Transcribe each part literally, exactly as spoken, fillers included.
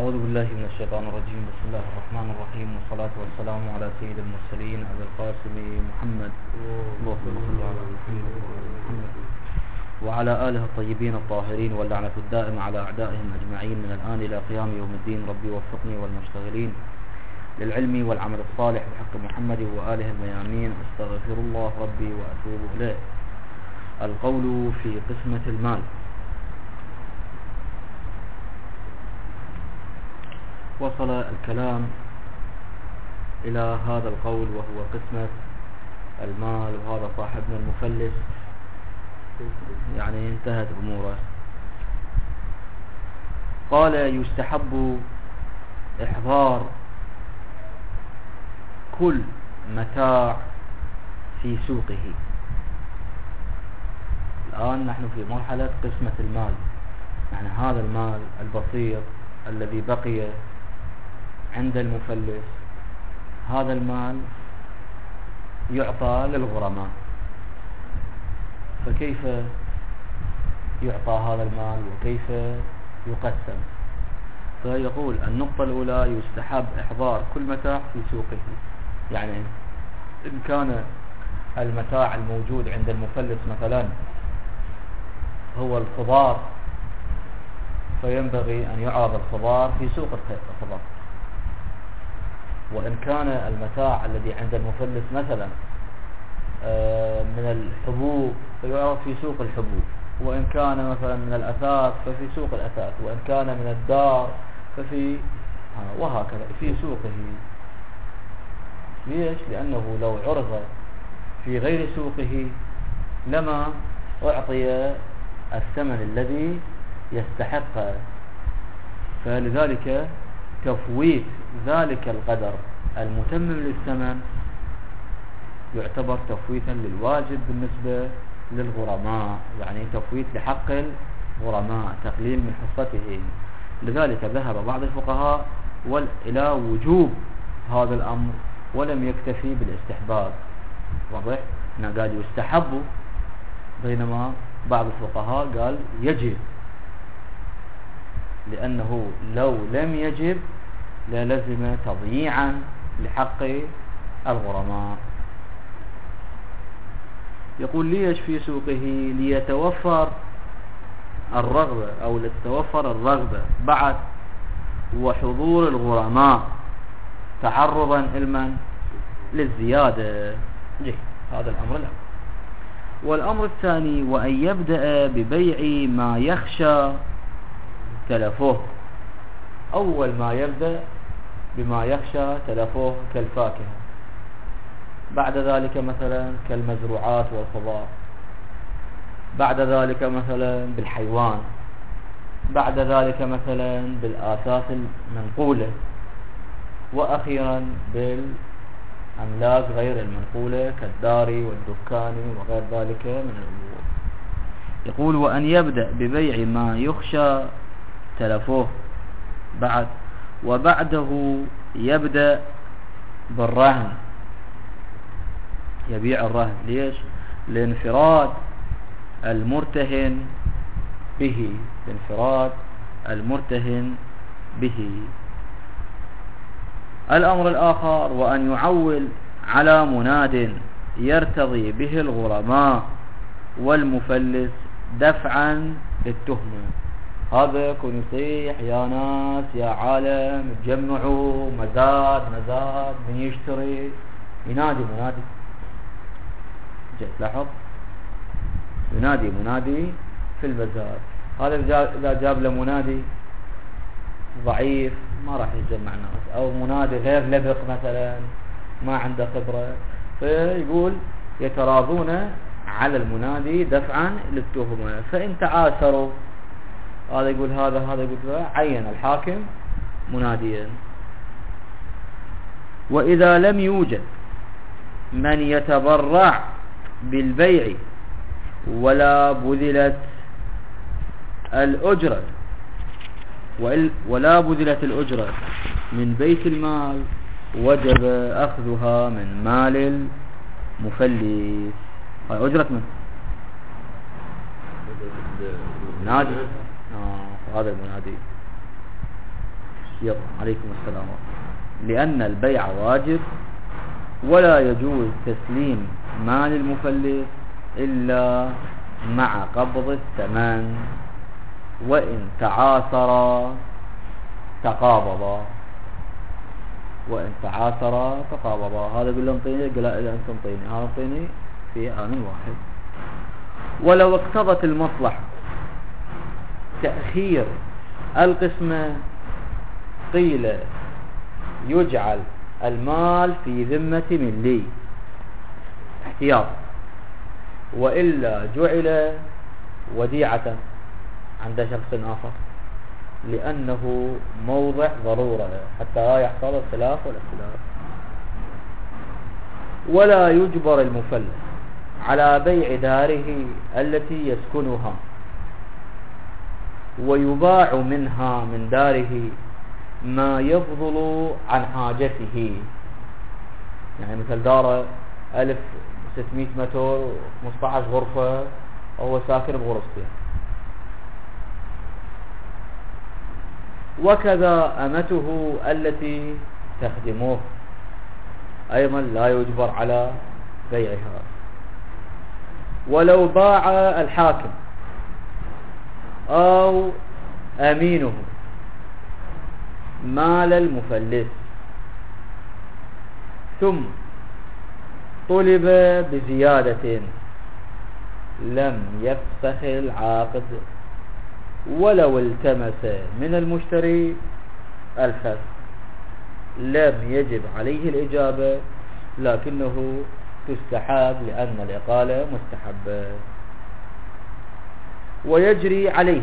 أعوذ بالله من الشيطان الرجيم. بسم الله الرحمن الرحيم، والصلاة والسلام على سيد المرسلين أبي القاسم محمد اللهم صل على محمد وعلى آله الطيبين الطاهرين، واللعنة الدائمة على أعدائهم أجمعين من الآن إلى قيام يوم الدين. ربي وفقني والمشتغلين للعلم والعمل الصالح بحق محمد وآله الميامين. أستغفر الله ربي وأتوب إليه. القول في قسمة المال. وصل الكلام إلى هذا القول وهو قسمة المال، وهذا صاحبنا المفلس يعني انتهت أموره. قال يستحب إحضار كل متاع في سوقه. الآن نحن في مرحلة قسمة المال، يعني هذا المال البسيط الذي بقي عند المفلس، هذا المال يعطى للغرماء. فكيف يعطى هذا المال وكيف يقسم؟ فيقول النقطة الأولى يستحب إحضار كل متاع في سوقه. يعني إن كان المتاع الموجود عند المفلس مثلا هو الخضار، فينبغي أن يعرض الخضار في سوق الخضار. وإن كان المتاع الذي عند المفلس مثلا من الحبوب فيعرض في سوق الحبوب، وإن كان مثلا من الأثاث ففي سوق الأثاث، وإن كان من الدار ففي وهكذا في سوقه. ليش؟ لأنه لو عرض في غير سوقه لما أعطي الثمن الذي يستحقه. فلذلك تفويت ذلك القدر المتمم للثمن يعتبر تفويتا للواجب بالنسبة للغرماء، يعني تفويت لحق الغرماء، تقليل من حصته. لذلك ذهب بعض الفقهاء إلى وجوب هذا الأمر ولم يكتفي بالاستحباب. واضح؟ هنا قال يستحب، بينما بعض الفقهاء قال يجب، لأنه لو لم يجب للزم تضييعا لحق الغرماء. يقول ليش في سوقه؟ ليتوفر الرغبة أو لتتوفر الرغبة بعد وحضور الغرماء تعرضا علما للزيادة. جي. هذا الأمر الأول. والأمر الثاني وأن يبدأ ببيع ما يخشى تلفه. أول ما يبدأ بما يخشى تلفه كالفاكهة، بعد ذلك مثلا كالمزروعات والخضار، بعد ذلك مثلا بالحيوان، بعد ذلك مثلا بالآثاث المنقولة، وأخيرا بالأملاك غير المنقولة كالدار والدكان وغير ذلك من الأمور. يقول وأن يبدأ ببيع ما يخشى تلفه بعد، وبعده يبدأ بالرهن، يبيع الرهن. ليش؟ لانفراد المرتهن به، لانفراد المرتهن به. الأمر الآخر وأن يعول على مناد يرتضي به الغرماء والمفلس دفعا للتهمة. هذا يكون يصيح يا ناس يا عالم تجمعوا مزاد مزاد من يشتري، ينادي منادي. جيت لاحظ ينادي منادي في المزاد. هذا إذا جاب له منادي ضعيف ما راح يجمع ناس، أو منادي غير لبق مثلا ما عنده خبرة، فيقول يتراضون على المنادي دفعا للتهمة. فإن تعاسروا هذا يقول هذا هذا يقول هذا، عين الحاكم مناديا. وإذا لم يوجد من يتبرع بالبيع ولا بذلت الأجرة ولا بذلت الأجرة من بيت المال وجب أخذها من مال المفلس. هاي أجرة من نادي. آه هذا المنادي يلا عليكم السلام. لأن البيع واجب ولا يجوز تسليم مال المفلس إلا مع قبض الثمن، وإن تعاثر تقابضا وإن تعاثر تقابضا. هذا يقول له انطيني، قال لا إذا أنت انطيني هذا انطيني في آن واحد. ولو اقتضت المصلحة تأخير القسمة قيل يجعل المال في ذمة ملي احتياط، وإلا جعل وديعة عند شخص آخر، لأنه موضع ضرورة حتى لا يحصل الخلاف والاختلاف. ولا يجبر المفلس على بيع داره التي يسكنها، ويباع منها من داره ما يفضل عن حاجته. يعني مثل داره ألف ستمائة متر خمسة عشر غرفة وهو ساكن بغرفتين. وكذا أمته التي تخدمه أيضا لا يجبر على بيعها. ولو باع الحاكم أو أمينه مال المفلس ثم طلب بزيادة لم يفسخ العاقد، ولو التمس من المشتري الفسخ لم يجب عليه الإجابة، لكنه تستحب لأن الإقالة مستحبة. ويجري عليه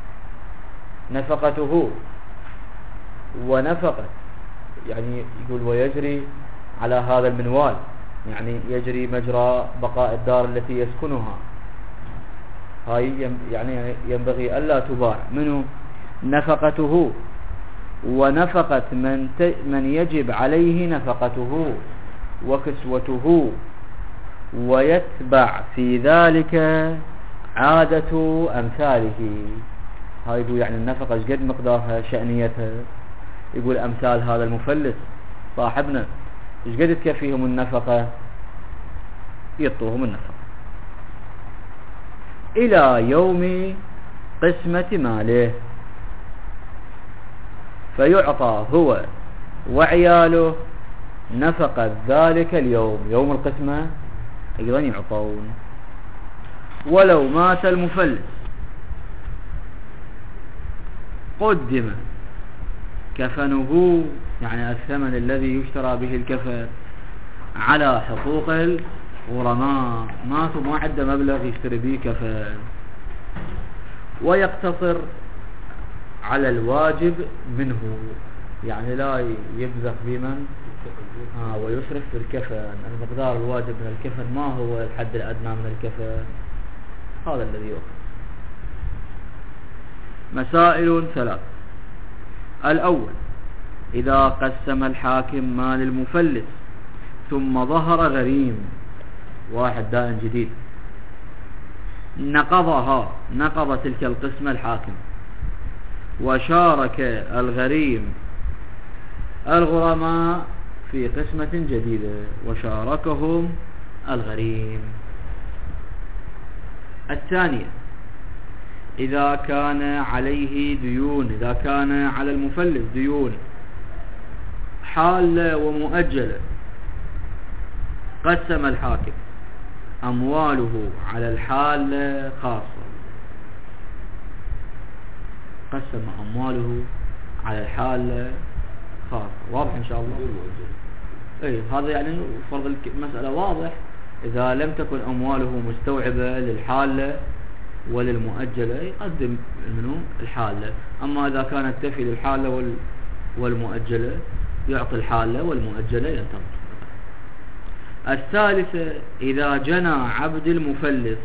نفقته ونفقة، يعني يقول ويجري على هذا المنوال، يعني يجري مجرى بقاء الدار التي يسكنها. هاي يعني ينبغي ألا تباع منه نفقته ونفقة من من يجب عليه نفقته وكسوته، ويتبع في ذلك عادة أمثاله. هاي يقول يعني النفقة ايش قد مقدارها شأنيتها. يقول أمثال هذا المفلس صاحبنا ايش قد تكفيهم النفقة، يعطوهم النفقة إلى يوم قسمة ماله، فيعطى هو وعياله نفقة ذلك اليوم، يوم القسمة أيضا يعطون. ولو مات المفلس قدم كفنه، يعني الثمن الذي يشترى به الكفن، على حقوق الغرماء. ماتوا ما عنده مبلغ يشتري به كفن، ويقتصر على الواجب منه، يعني لا يبذخ بمن آه ويسرف في الكفن. المقدار الواجب من الكفن ما هو الحد الأدنى من الكفن، هذا الذي يؤخذ. مسائل ثلاث. الأول: إذا قسم الحاكم مال المفلس ثم ظهر غريم، واحد دائن جديد، نقضها نقض تلك القسمة الحاكم، وشارك الغريم الغرماء في قسمة جديدة، وشاركهم الغريم. الثانية: إذا كان عليه ديون، إذا كان على المفلس ديون حالة ومؤجلة، قسم الحاكم أمواله على الحالة خاصة، قسم أمواله على الحالة خاصة. واضح إن شاء الله؟ إيه، هذا يعني فرض المسألة واضح. إذا لم تكن أمواله مستوعبة للحالة وللمؤجلة يقدم منه الحالة، أما إذا كانت تفي للحالة والمؤجلة يعطي الحالة والمؤجلة ينتظر. الثالثة: إذا جنى عبد المفلس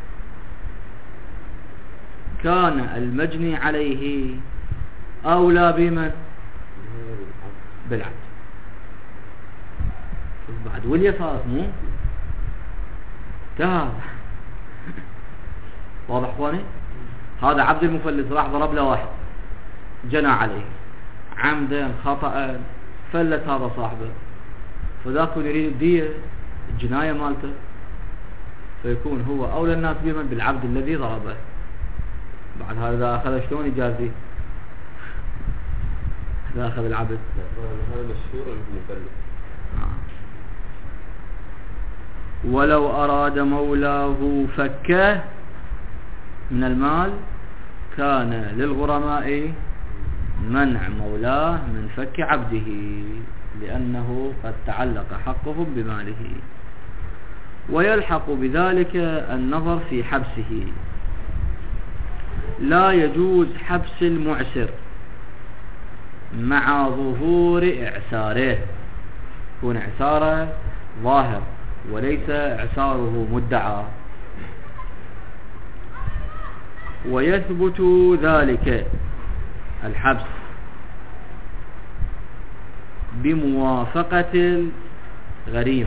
كان المجني عليه أولى بمن؟ بالعبد. بعد واليسار مو تهاب. واضح اخواني؟ هذا عبد المفلس راح ضرب له واحد جنى عليه، عمدا خطأ فلت هذا صاحبه، فذاك يريد الدية الجناية مالته، فيكون هو أولى الناس بمن بالعبد الذي ضربه. بعد هذا أخذ شلون يجازي؟ إذا أخذ العبد هذا مشهور المفلس. ولو أراد مولاه فكه من المال كان للغرماء منع مولاه من فك عبده، لأنه قد تعلق حقهم بماله. ويلحق بذلك النظر في حبسه. لا يجوز حبس المعسر مع ظهور إعساره، يكون إعساره ظاهر وليس إعساره مدعى. ويثبت ذلك الحبس بموافقة الغريم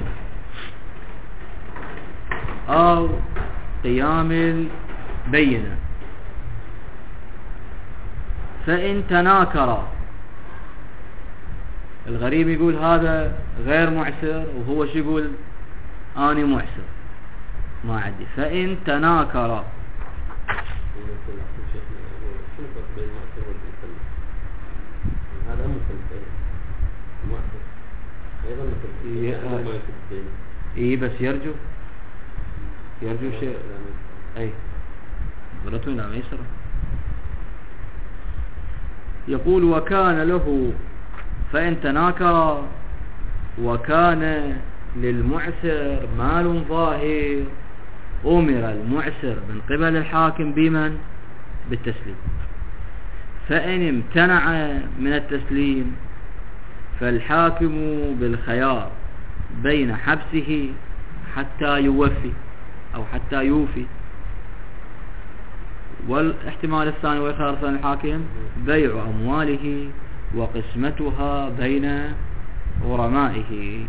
أو قيام البينة. فإن تناكر، الغريم يقول هذا غير معسر وهو شو يقول أنا معسر ما عندي، فإن تناكر هذا مفلس أيضا مفلس إيه بس يرجو يرجو شيء أي ضرته إلى ميسرة. يقول وكان له، فإن تناكر وكان للمعسر مال ظاهر أمر المعسر من قبل الحاكم بمن؟ بالتسليم. فإن امتنع من التسليم فالحاكم بالخيار بين حبسه حتى يوفي أو حتى يوفي، والاحتمال الثاني والخيار الثاني الحاكم بيع أمواله وقسمتها بين غرمائه.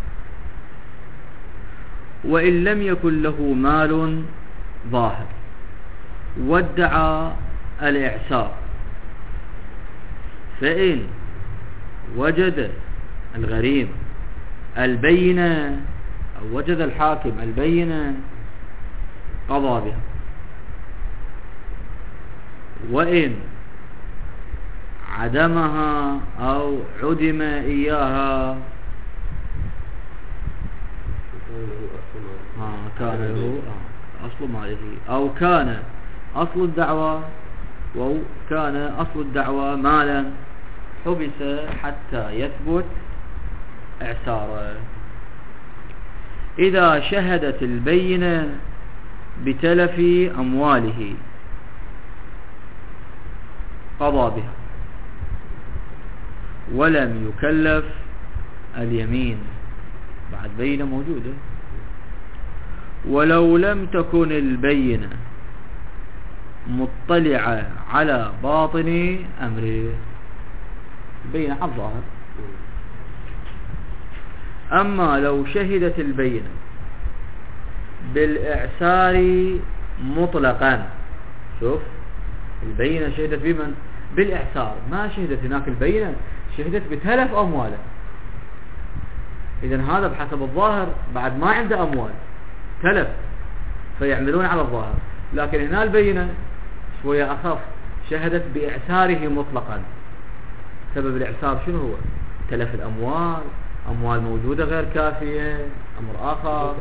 وإن لم يكن له مال ظاهر وادعى الإعسار، فإن وجد الغريم البينة أو وجد الحاكم البينة قضى بها، وإن عدمها أو عدم إياها كان له أصل ماله، أو كان أصل الدعوة أو كان أصل الدعوة مالا حبس حتى يثبت إعساره. إذا شهدت البينة بتلف أمواله قضى بها ولم يكلف اليمين، بعد بينة موجودة. ولو لم تكن البينة مطلعة على باطن أمره، البينة على الظاهر. أما لو شهدت البينة بالإعسار مطلقا، شوف البينة شهدت بمن؟ بالإعسار، ما شهدت هناك البينة شهدت بتلف أمواله. إذن هذا بحسب الظاهر بعد ما عنده أموال تلف، فيعملون على الظاهر. لكن هنا البينة شوية أخف، شهدت بإعساره مطلقا. سبب الإعسار شنو هو؟ تلف الأموال، أموال موجودة غير كافية، أمر آخر.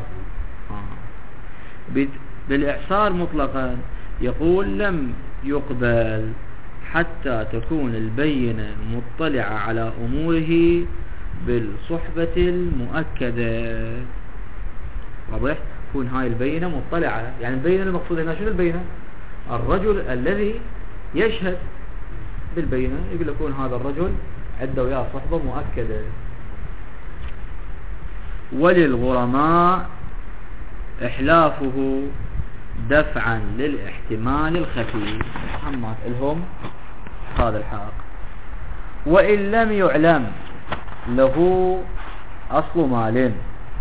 آه. بالإعسار مطلقا يقول لم يقبل حتى تكون البينة مطلعة على أموره بالصحبة المؤكدة. واضح؟ تكون هاي البينة مطلعة، يعني البينة المقصود هنا شنو البينة؟ الرجل الذي يشهد بالبينة يقول لكون هذا الرجل عنده وياه صحبة مؤكدة. وللغرماء إحلافه دفعا للاحتمال الخفي، محمد لهم هذا الحق. وإن لم يعلم له أصل مال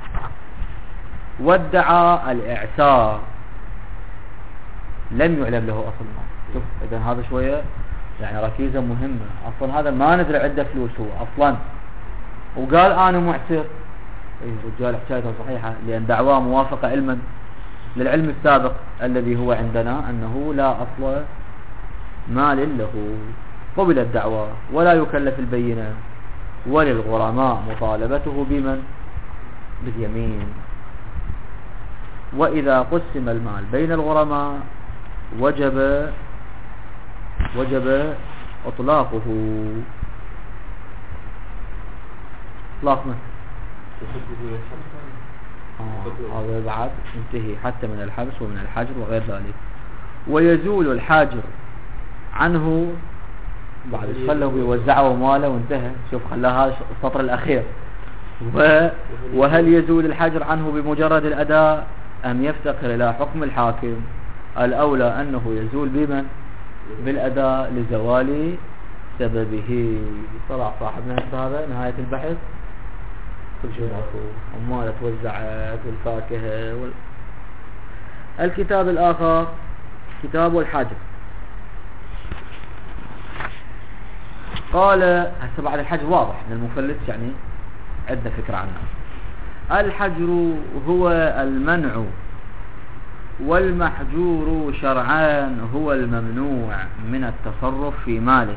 وادعى الإعسار، لم يعلم له أصل مال. شوف إذن هذا شوية يعني ركيزة مهمة. أصلا هذا ما ندري عنده فلوس هو أصلا، وقال أنا معسر. أي رجال حكايته صحيحة، لأن دعواه موافقة علما للعلم السابق الذي هو عندنا أنه لا أصل مال له. قبل الدعوة ولا يكلف البينة، وللغرماء مطالبته بمن؟ باليمين. وإذا قسم المال بين الغرماء وجب وجب اطلاقه. اطلاق من؟ آه هذا بعد انتهي حتى من الحبس ومن الحجر وغير ذلك. ويزول الحاجر عنه بعد خله بيوزعه ماله وانتهى. شوف خلاها السطر الأخير. وهل يزول الحجر عنه بمجرد الأداء أم يفتقر إلى حكم الحاكم؟ الأولى أنه يزول بمن؟ بالأداء لزوال سببه. طلع صاحبنا هذا نهاية البحث. كل شيء مفهوم. أموال توزعت والفاكهة وال... الكتاب الآخر كتاب الحجر. قال هسه بعد الحجر واضح ان المفلس يعني عندنا فكرة عنه. الحجر هو المنع، والمحجور شرعان هو الممنوع من التصرف في ماله.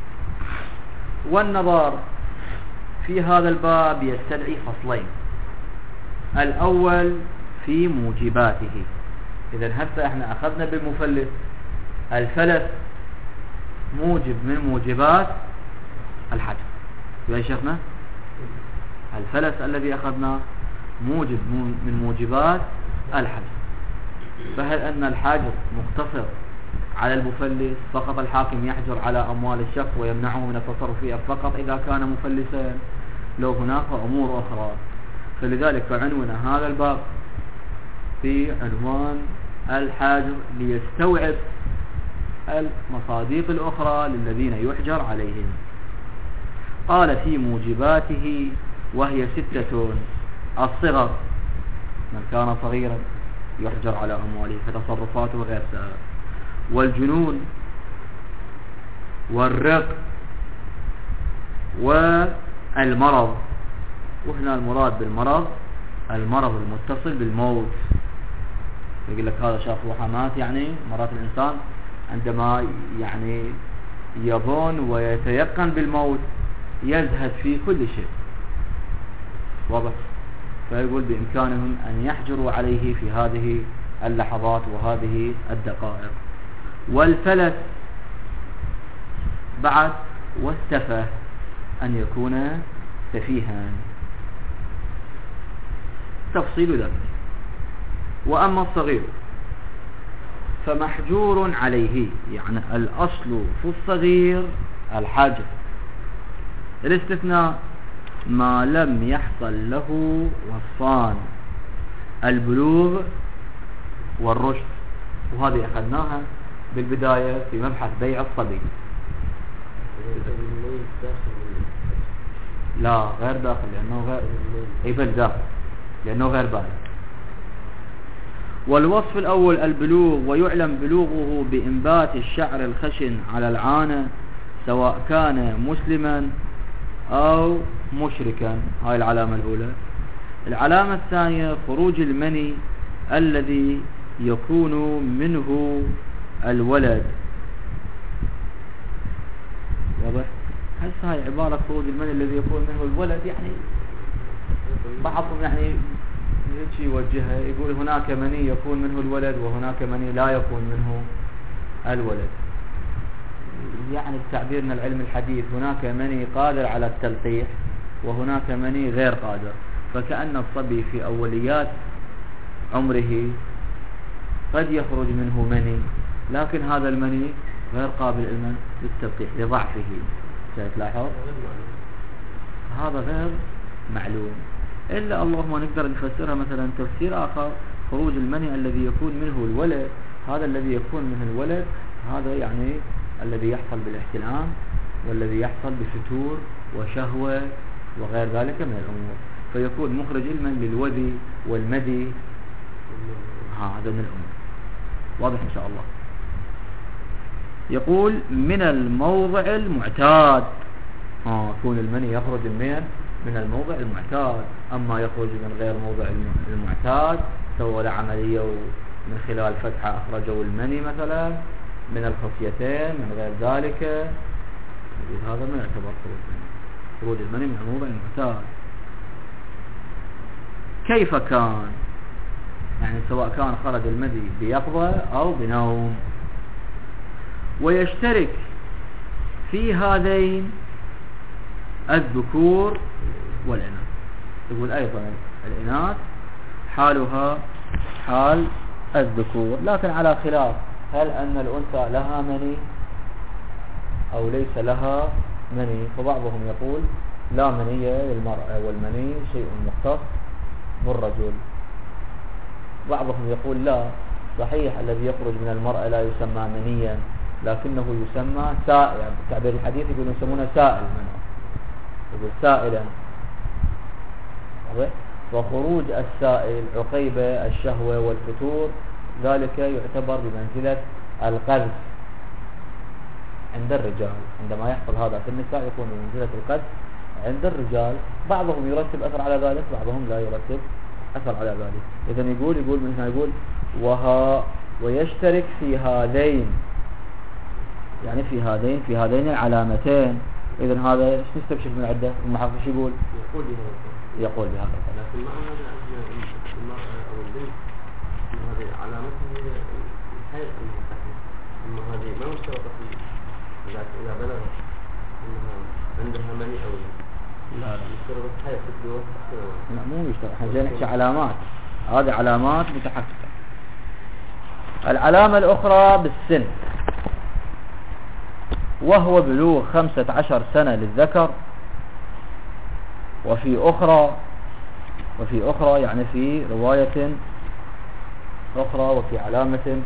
والنظر في هذا الباب يستدعي فصلين. الأول في موجباته. إذن هسه احنا أخذنا بالمفلس الفلس موجب من موجبات الحجر. يا شيخنا الفلس الذي أخذناه موجب من موجبات الحجر. فهل أن الحاجر مقتصر على المفلس فقط؟ الحاكم يحجر على أموال الشخص ويمنعه من التصرف فيها فقط إذا كان مفلسا؟ لو هناك أمور أخرى. فلذلك عنوان هذا الباب في عنوان الحاجر ليستوعب المصادق الأخرى للذين يحجر عليهم. قال في موجباته وهي ستة: الصغر، من كان صغيرا يحجر على أمواله فتصرفاته غير سائغة، والجنون، والرق، والمرض. وهنا المراد بالمرض المرض المتصل بالموت. يقول لك هذا شاف وحمات، يعني مرات الإنسان عندما يعني يظن ويتيقن بالموت يزهد في كل شيء. واضح؟ فيقول بإمكانهم أن يحجروا عليه في هذه اللحظات وهذه الدقائق. والفلس بعد والسفه، أن يكون سفيها. تفصيل ذلك. وأما الصغير فمحجور عليه، يعني الأصل في الصغير الحجر. الاستثناء ما لم يحصل له وصفان: البلوغ والرشد. وهذه أخذناها بالبداية في مبحث بيع الصبي. لا غير داخل، لأنه غير أي بل داخل لأنه غير بالغ. والوصف الأول البلوغ، ويعلم بلوغه بإنبات الشعر الخشن على العانة سواء كان مسلما أو مشركا. هاي العلامة الأولى. العلامة الثانية خروج المني الذي يكون منه الولد. واضح؟ هسه هاي عبارة خروج المني الذي يكون منه الولد، يعني بعضهم يعني هيك يوجهها، يقول هناك مني يكون منه الولد وهناك مني لا يكون منه الولد. يعني بتعبيرنا العلم الحديث هناك مني قادر على التلقيح وهناك مني غير قادر. فكأن الصبي في أوليات عمره قد يخرج منه مني، لكن هذا المني غير قابل للتلقيح لضعفه. تلاحظ هذا غير معلوم، إلا اللهم نقدر نفسرها مثلا تفسير آخر: خروج المني الذي يكون منه الولد. هذا الذي يكون منه الولد هذا يعني الذي يحصل بالاحتلام، والذي يحصل بفتور وشهوة وغير ذلك من الأمور، فيكون مخرج المن للوذي والمدي. هذا من الأمور. واضح إن شاء الله. يقول من الموضع المعتاد. آه يكون المني يخرج من من الموضع المعتاد. أما يخرج من غير موضع المعتاد سوى له عملية من خلال فتحة أخرجوا المني مثلا من الخصيتين من غير ذلك، هذا ما يعتبر خروج المني. خروج المني من الموضع المعتاد كيف كان، يعني سواء كان خرج المني بيقظة أو بنوم. ويشترك في هذين الذكور والإناث. يقول أيضا الإناث حالها حال الذكور، لكن على خلاف هل أن الأنثى لها مني أو ليس لها مني. فبعضهم يقول لا مني للمرأة والمني شيء مختص بالرجل. بعضهم يقول لا، صحيح الذي يخرج من المرأة لا يسمى منيا لكنه يسمى سائل. تعبير الحديث يقول يسمونه سائل منه، يقول سائلا. وخروج السائل عقيب الشهوة والفتور ذلك يعتبر بمنزلة القذف عند الرجال. عندما يحصل هذا في النساء يكون بمنزلة القذف عند الرجال. بعضهم يرتب أثر على ذلك، بعضهم لا يرتب أثر على ذلك. إذن يقول يقول من هنا يقول وها ويشترك في هذين، يعني في هذين في هذين العلامتين. إذن هذا ايش نستكشف من عدة المحقق ايش يقول؟ يقول بهذا يقول بهذا لكن مع هذا المرأة أو البنت هذه علامتها هي الحيض أنها تحمل، أما هذه ما مشترطة في إذا بلغت أنها عندها مني أو لا. لا لا مشترطة الحيض في الدور. لا مو مشترط، احنا جاي نحكي علامات، هذه علامات متحققة. العلامة الأخرى بالسن، وهو بلوغ خمسة عشر سنة للذكر، وفي أخرى وفي أخرى يعني في رواية أخرى وفي علامة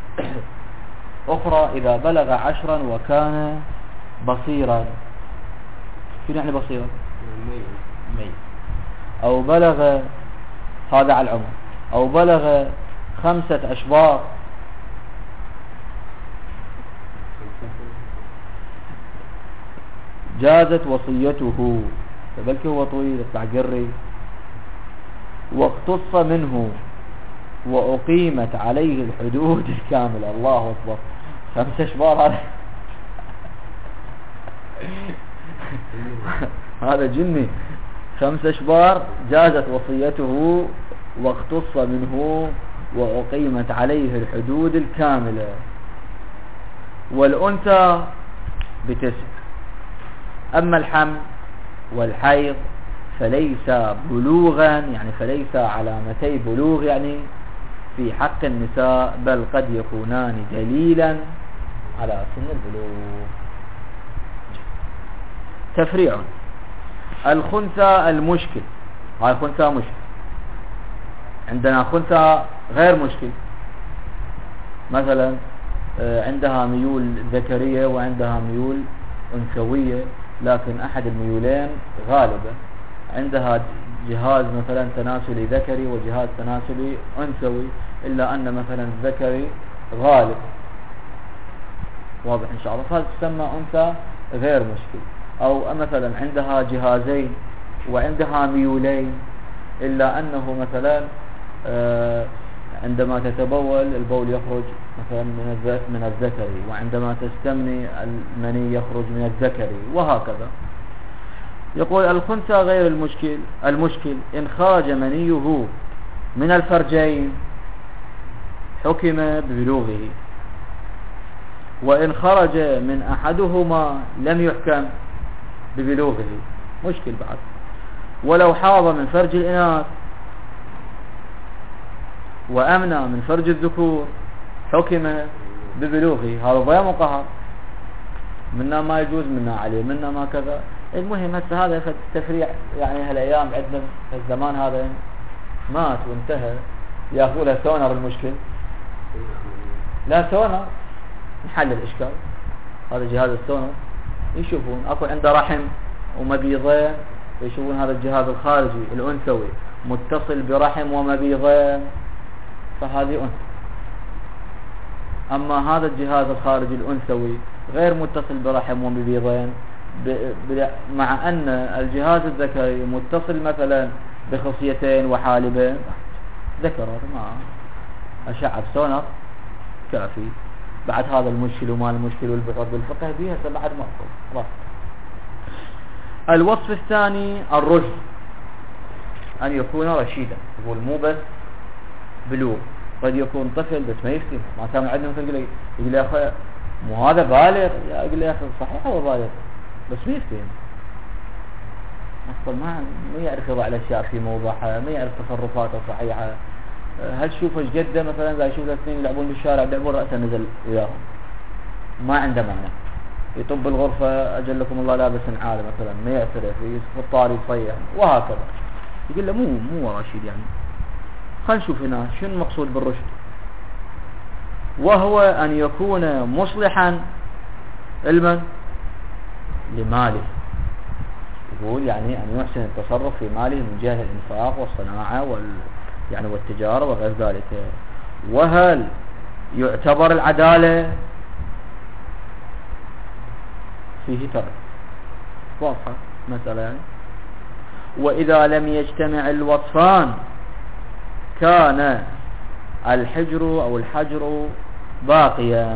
أخرى إذا بلغ عشرا وكان بصيرا. شنو يعني بصيرا؟ مي. أو بلغ، هذا على العمر، أو بلغ خمسة أشبار جازت وصيته. فبلك هو طويل يطلع قري. واقتص منه وأقيمت عليه الحدود الكاملة. الله أكبر، خمسة أشبار هذا هذا جني. خمسة أشبار جازت وصيته واقتص منه وأقيمت عليه الحدود الكاملة. والأنثى بتسع. أما الحمل والحيض فليس بلوغا، يعني فليس علامتي بلوغ يعني في حق النساء، بل قد يكونان دليلا على سن البلوغ. تفريع. الخنثى المشكل، هاي خنثى مشكل. عندنا خنثى غير مشكل، مثلا عندها ميول ذكرية وعندها ميول أنثوية، لكن أحد الميولين غالبة. عندها جهاز مثلا تناسلي ذكري وجهاز تناسلي أنثوي، إلا أن مثلا الذكري غالب. واضح إن شاء الله. فهذا تسمى أنثى غير مشكل. أو مثلا عندها جهازين وعندها ميولين، إلا أنه مثلا عندما تتبول البول يخرج مثلا من الذكري، وعندما تستمني المني يخرج من الذكري، وهكذا. يقول الخنثى غير المشكل المشكل إن خرج منيه من الفرجين حكم ببلوغه، وإن خرج من أحدهما لم يحكم ببلوغه. مشكل بعد. ولو حاض من فرج الإناث وأمنى من فرج الذكور حكم ببلوغه. هذا ضيام وقهر، منا ما يجوز منا عليه منا ما كذا. المهم هسه هذا التفريع يعني هالأيام عندنا في الزمان هذا مات وانتهى، يأخذوا له سونر المشكل. لا سونر نحل الإشكال. هذا جهاز السونر يشوفون أكو عنده رحم ومبيضين، يشوفون هذا الجهاز الخارجي الأنثوي متصل برحم ومبيضين، فهذه أنثى. أما هذا الجهاز الخارجي الأنثوي غير متصل برحم وببيضين، مع أن الجهاز الذكري متصل مثلا بخصيتين وحالبين، ذكرت مع أشعة سونر كافي. بعد هذا المشكل وما المشكل والبحوث بالفقه بيها بعد ما. الوصف الثاني الرشد، أن يكون رشيدا. يقول مو بس بلوغ، قد يكون طفل بس ما يفتي، ما كان عندنا مثل يقول يقول يا أخي مو هذا بالغ، يقول لي يا أخي صحيح هو بالغ بس ما يفتي، أصلا ما ما يعرف يضع الأشياء في موضعها، ما يعرف تصرفاته صحيحة. هل شوف ايش جده مثلا اذا يشوف الاثنين يلعبون بالشارع يلعبون رأسه نزل وياهم ما عنده معنى، يطب الغرفة أجل لكم الله لابس عالي مثلا ما يعترف، في الطاري يصيح وهكذا. يقول له مو مو رشيد. يعني خلينا نشوف هنا شنو المقصود بالرشد. وهو أن يكون مصلحا علما لماله. يقول يعني أن يحسن التصرف في ماله من جهة الإنفاق والصناعة وال يعني والتجارة وغير ذلك. وهل يعتبر العدالة فيه ترك؟ واضحة مسألة يعني. وإذا لم يجتمع الوصفان كان الحجر أو الحجر باقيا،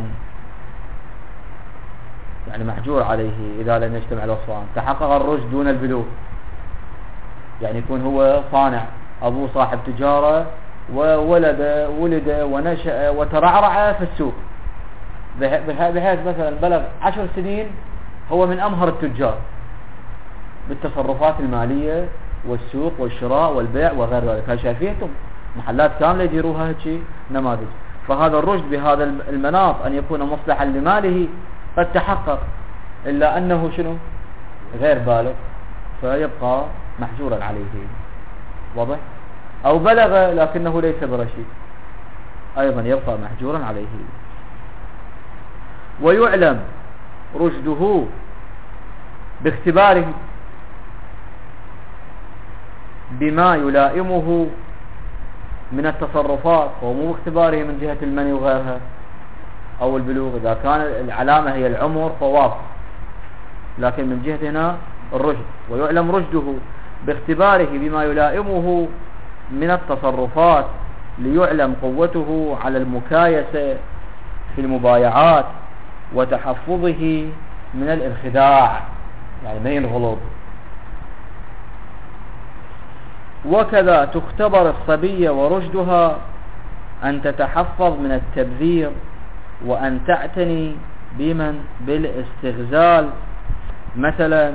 يعني محجور عليه إذا لم يجتمع الوصفان. تحقق الرشد دون البلوغ، يعني يكون هو صانع، أبوه صاحب تجارة وولد ولد ونشأ وترعرع في السوق، بحيث مثلا بلغ عشر سنين هو من أمهر التجار بالتصرفات المالية والسوق والشراء والبيع وغير ذلك. هل شايفيتم محلات كاملة يديروها هيك نماذج. فهذا الرشد بهذا المناط أن يكون مصلحا لماله قد تحقق، إلا أنه شنو غير بالغ فيبقى محجورا عليه. واضح؟ أو بلغ لكنه ليس برشيد أيضا يبقى محجورا عليه. ويعلم رشده باختباره بما يلائمه من التصرفات، ومو باختباره من جهة المني وغيرها أو البلوغ. إذا كان العلامة هي العمر فواضح، لكن من جهة هنا الرشد. ويعلم رشده باختباره بما يلائمه من التصرفات ليعلم قوته على المكايسة في المبايعات وتحفظه من الانخداع، يعني ما ينغلط. وكذا تختبر الصبية ورشدها أن تتحفظ من التبذير، وأن تعتني بمن بالاستغزال مثلا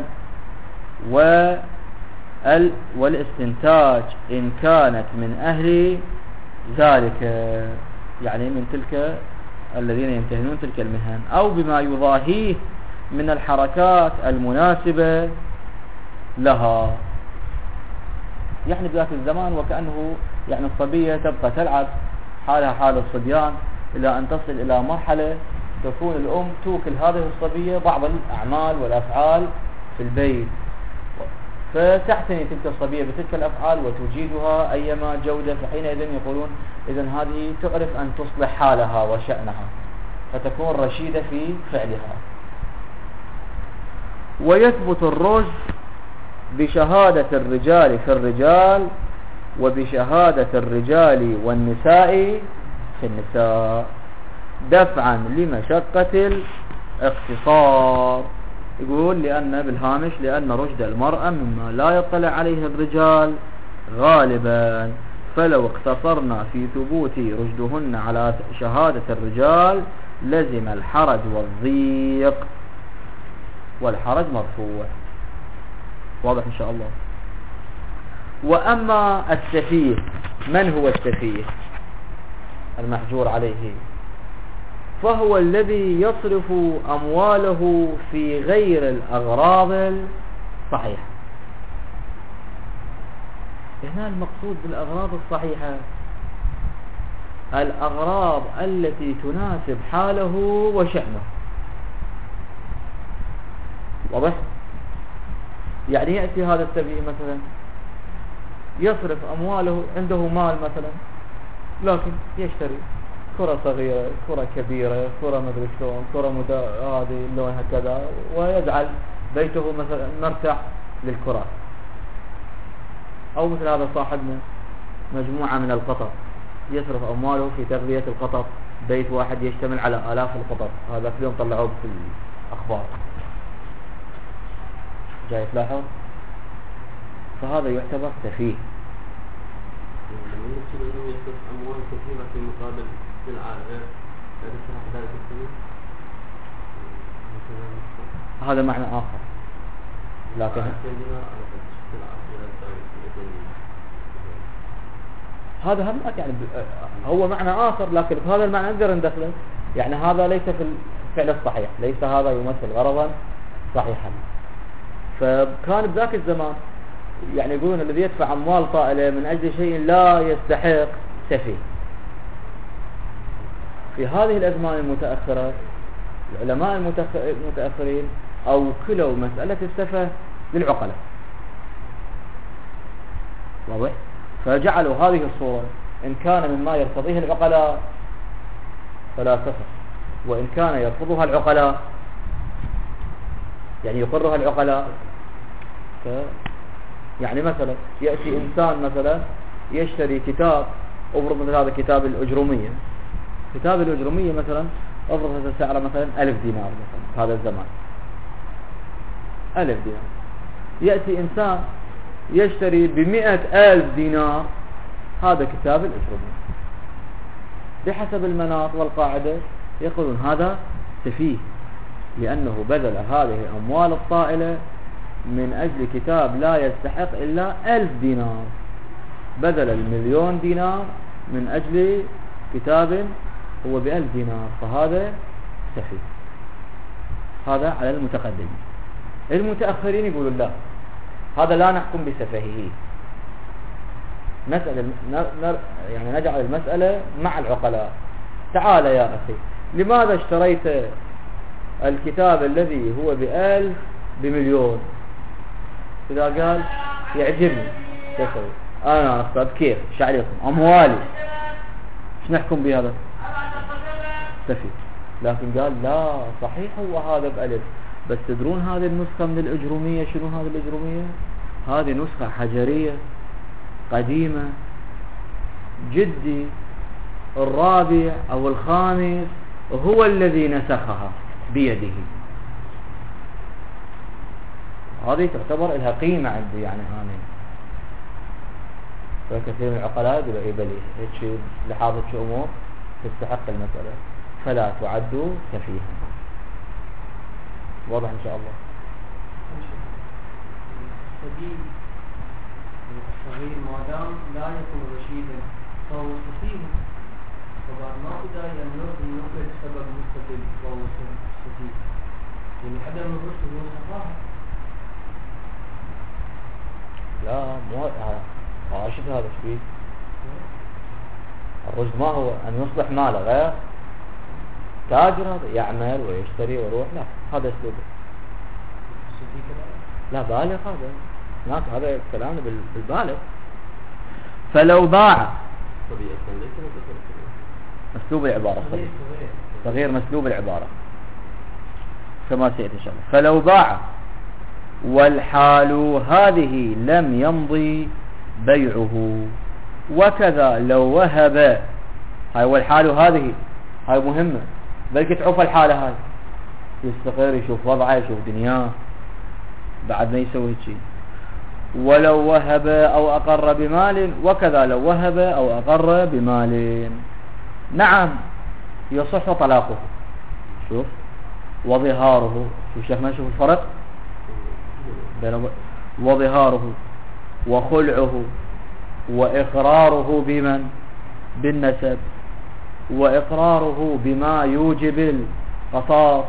والاستنتاج إن كانت من أهل ذلك، يعني من تلك الذين يمتهنون تلك المهن، أو بما يضاهيه من الحركات المناسبة لها. يعني بذاك الزمان وكأنه يعني الصبية تبقى تلعب حالها حال الصبيان إلى أن تصل إلى مرحلة تكون الأم توكل هذه الصبية بعض الأعمال والأفعال في البيت، فتعتني تلك الصبية بتلك الأفعال وتجيدها أيما جودة. فحينئذ يقولون إذن هذه تعرف أن تصلح حالها وشأنها فتكون رشيدة في فعلها. ويثبت الرشد بشهادة الرجال في الرجال، وبشهادة الرجال والنساء في النساء، دفعا لمشقة الاقتصار. يقول لأن بالهامش لأن رشد المرأة مما لا يطلع عليه الرجال غالبا، فلو اقتصرنا في ثبوت رشدهن على شهادة الرجال لزم الحرج والضيق، والحرج مرفوع. واضح إن شاء الله. وأما السفيه، من هو السفيه المحجور عليه؟ فهو الذي يصرف أمواله في غير الأغراض الصحيحة. هنا المقصود بالأغراض الصحيحة الأغراض التي تناسب حاله وشأنه. واضح؟ يعني يأتي هذا السفيه مثلا يصرف أمواله، عنده مال مثلا لكن يشتري كرة صغيرة، كرة كبيرة، كرة مدري شلون، كرة مدا هذه لونها كذا، ويجعل بيته مثلا مرتع للكرات. أو مثل هذا صاحبنا مجموعة من القطط، يصرف أمواله في تغذية القطط، بيت واحد يشتمل على آلاف القطط، هذا كل يوم طلعوه في الأخبار، جاي تلاحظ؟ فهذا يعتبر سفيه. يصرف أموال كثيرة في مقابل سلعة غير ذلك السبيل، هذا معنى آخر. لكن هذا هم يعني هو معنى آخر، لكن هذا المعنى نقدر ندخله، يعني هذا ليس في الفعل الصحيح، ليس هذا يمثل غرضا صحيحا. فكان بذاك الزمان يعني يقولون الذي يدفع أموال طائلة من أجل شيء لا يستحق سفيه. في هذه الأزمان المتأخرة العلماء المتأخرين أوكلوا مسألة السفه للعقلاء، واضح؟ فجعلوا هذه الصورة إن كان مما يرتضيه العقلاء فلا سفه، وإن كان يرفضها العقلاء يعني يقرها العقلاء ف يعني مثلا يأتي إنسان مثلا يشتري كتاب، أفرض مثل هذا كتاب الأجرومية، كتاب الأجرومية مثلا أفرض هذا سعره مثلا ألف دينار مثلا في هذا الزمان، ألف دينار. يأتي إنسان يشتري بمئة ألف دينار هذا كتاب الأجرومية، بحسب المناط والقاعدة يقولون هذا سفيه، لأنه بذل هذه الأموال الطائلة من أجل كتاب لا يستحق إلا ألف دينار، بذل المليون دينار من أجل كتاب هو بألف دينار، فهذا سفيه. هذا على المتقدمين. المتأخرين يقولوا لا، هذا لا نحكم بسفهه، مسألة يعني نجعل المسألة مع العقلاء. تعال يا أخي، لماذا اشتريت الكتاب الذي هو بألف بمليون؟ إذا قال يعجبني تسوي أنا أصدق كيف إيش عليكم أموالي، إيش نحكم بهذا؟ سفيه. لكن قال لا صحيح هو هذا بألف، بس تدرون هذه النسخة من الأجرومية شنو؟ هذه الأجرومية هذه نسخة حجرية قديمة، جدي الرابع أو الخامس هو الذي نسخها بيده، هذه تعتبر لها قيمة عندي يعني آمين. فكثير من العقلاء يقولوا إيه بلي هيك لحاظة شو أمور تستحق المسألة فلا تعد سفيها. واضح إن شاء الله. السبيل الصغير ما دام لا يكون رشيدا فهو سفيه، فبعد ما بدأ ينقل سبب مستقل فهو سفيه، يعني عدم الرشد هو الصفاهة. لا مو راشد هذا ايش فيه؟ الرشد ما هو أن يصلح ماله غير تاجر هذا يعمل ويشتري ويروح، لا هذا اسلوبه. لا بالغ هذا هناك، هذا كلامنا بالبالغ. فلو باع مسلوب العبارة صغير صغير مسلوب العبارة كما سيأتي إن شاء الله. فلو باع والحال هذه لم يمضي بيعه، وكذا لو وهب، هاي والحال هذه هاي مهمة، بلكي تعوف الحالة هاي يستقر يشوف وضعه يشوف دنياه بعد ما يسوي شيء. ولو وهب أو أقر بمال، وكذا لو وهب أو أقر بمال نعم يصح طلاقه. شوف وظهاره، شوف شيخ ما نشوف الفرق بين وظهاره وخلعه وإقراره بمن بالنسب وإقراره بما يوجب القصاص،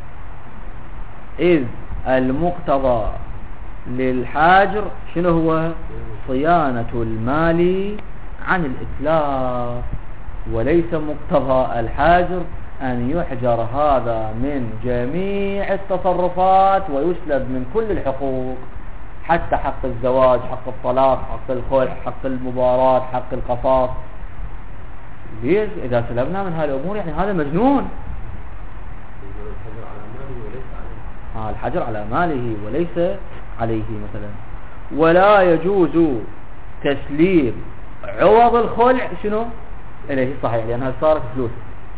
إذ المقتضى للحاجر شنو هو؟ صيانة المال عن الإتلاف، وليس مقتضى الحاجر أن يحجر هذا من جميع التصرفات ويسلب من كل الحقوق، حتى حق الزواج، حق الطلاق، حق الخلع، حق المباراة، حق القصاص، ليش؟ إذا سلبنا من هذه الأمور يعني هذا مجنون. الحجر على ماله وليس عليه. آه الحجر على ماله وليس عليه مثلا. ولا يجوز تسليم عوض الخلع شنو إليه صحيح، لأنها صارت فلوس.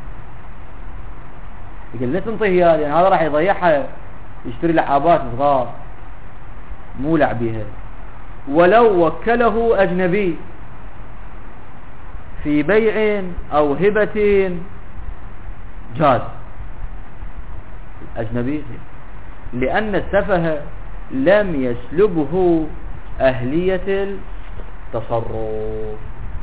يقول لا تنطيه اياه لأن هذا راح يضيعها يشتري لعابات صغار مولع بها. ولو وكله أجنبي في بيع أو هبة جاز أجنبي، لأن السفه لم يسلبه أهلية التصرف.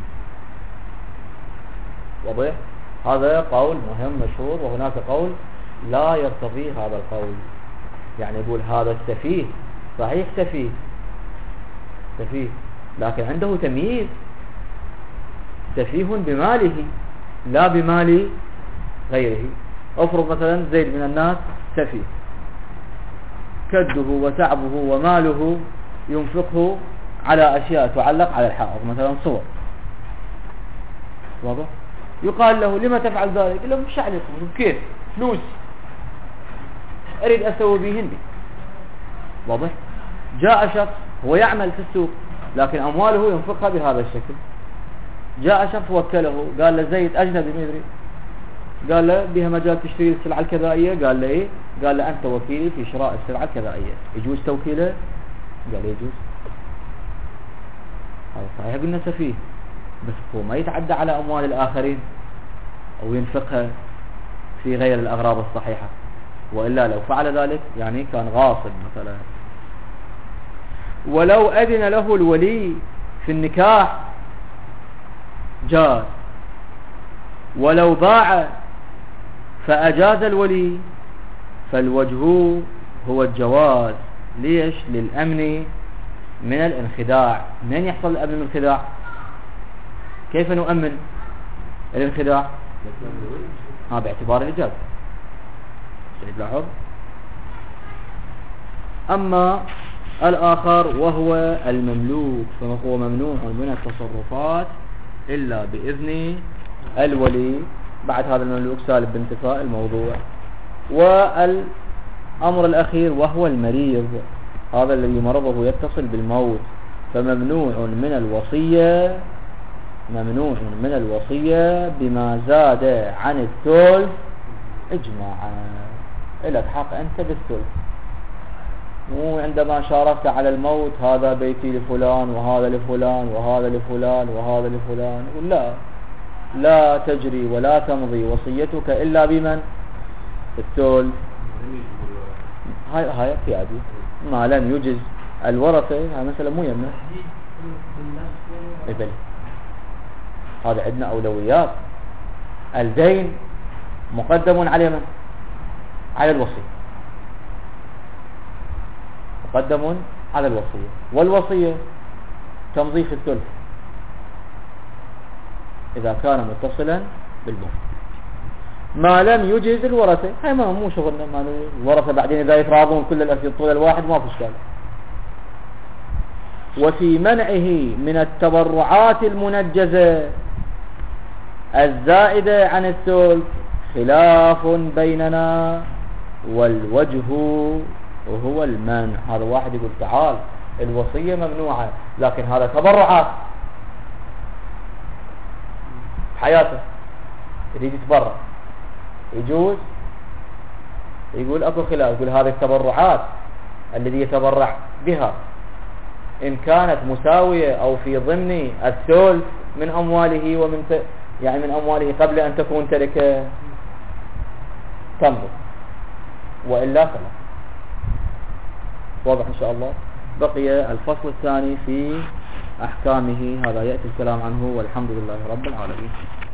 واضح؟ هذا قول مهم مشهور. وهناك قول لا يرتضي هذا القول، يعني يقول هذا السفيه صحيح سفيه سفيه لكن عنده تمييز، سفيه بماله لا بمال غيره. افرض مثلا زيد من الناس سفيه كده وتعبه وماله ينفقه على أشياء تعلق على الحائط مثلا صور، واضح؟ يقال له لما تفعل ذلك؟ يقول له مش عليكم كيف فلوس أريد أسوي بهن. واضح؟ جاء شخص هو يعمل في السوق لكن أمواله ينفقها بهذا الشكل. جاء شخص وكله قال له زيد أجنبي ما يدري، قال له بها مجال تشتري السلعة الكذائية، قال له إيه؟ قال له أنت وكيلي في شراء السلعة الكذائية، يجوز توكيله؟ قال له يجوز. هذا صحيح قلنا سفيه بس هو ما يتعدى على أموال الآخرين أو ينفقها في غير الأغراض الصحيحة، وإلا لو فعل ذلك يعني كان غاصب مثلا. ولو أذن له الولي في النكاح جاز، ولو باع فأجاز الولي فالوجه هو الجواز. ليش؟ للأمن من الانخداع. من يحصل الأمن من الانخداع؟ كيف نؤمن الانخداع؟ ها باعتبار الإجازة. شايف لاحظ؟ أما الآخر وهو المملوك فهو ممنوع من التصرفات إلا بإذن الولي. بعد هذا المملوك سالب بانتفاء الموضوع. والأمر الأخير وهو المريض، هذا الذي مرضه يتصل بالموت، فممنوع من الوصية ممنوع من الوصية بما زاد عن الثلث إجماعا. إلك حق أنت بالثلث، مو عندما شاركت على الموت هذا بيتي لفلان وهذا لفلان وهذا لفلان وهذا لفلان. لا لا تجري ولا تمضي وصيتك إلا بمن؟ الثلث. هاي هاي في عدي ما لم يجز الورثة. هاي مثلا مو يمنع إبل. هذا عندنا أولويات. الدين مقدم على من؟ على الوصي، مقدم على الوصية، والوصية تمضي في الثلث إذا كان متصلا بالموت. ما لم يجز الورثة هاي ما مو شغلنا، ما الورثة بعدين إذا يتراضون كل الأسير طول الواحد ما في إشكال. وفي منعه من التبرعات المنجزة الزائدة عن الثلث خلاف بيننا، والوجه وهو المنع. هذا واحد يقول تعال الوصية ممنوعة لكن هذا تبرعات حياته يريد يتبرع يجوز. يقول اكو خلاف، يقول هذه التبرعات الذي يتبرع بها إن كانت مساوية أو في ضمن الثلث من أمواله ومن ت... يعني من أمواله قبل أن تكون تركة تمضي، وإلا فلا. واضح إن شاء الله. بقي الفصل الثاني في أحكامه، هذا يأتي الكلام عنه، والحمد لله رب العالمين.